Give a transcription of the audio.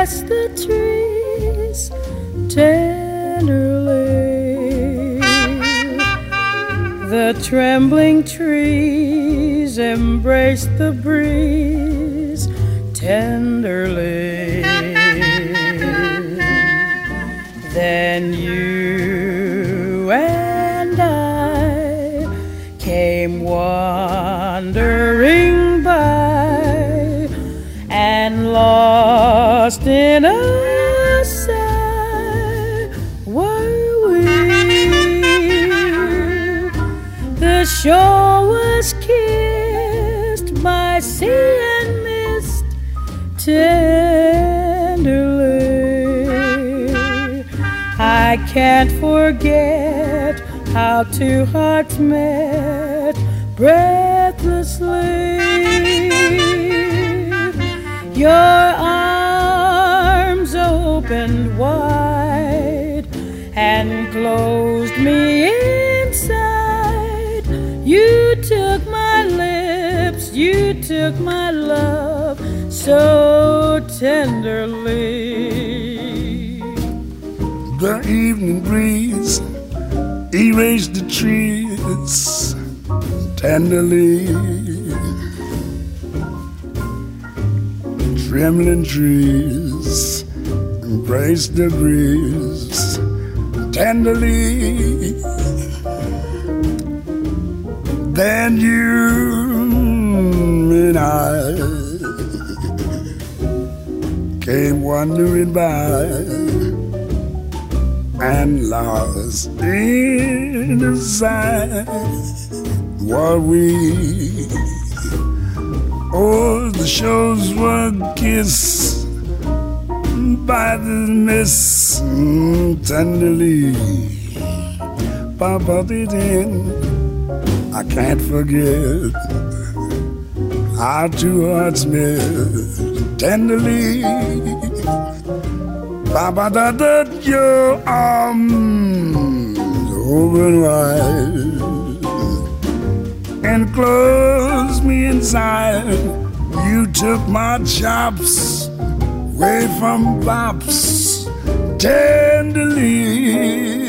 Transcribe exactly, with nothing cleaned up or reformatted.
caressed the trees tenderly. The trembling trees embraced the breeze tenderly. Then you and I came wandering by, and lost in a sigh were we. The shore was kissed by sea and mist tenderly. I can't forget how two hearts met breathlessly. Your arms opened wide and closed me inside. You took my lips, you took my love so tenderly. The evening breeze erased the trees tenderly. Trembling trees embraced the breeze tenderly. Then you and I came wandering by, and lost in the sight were we. Oh, the shores were kissed by the mist tenderly. Papa did in, I can't forget how two hearts met tenderly. Papa, da da, your arms open wide and closed me inside. You took my chops away from bops tenderly.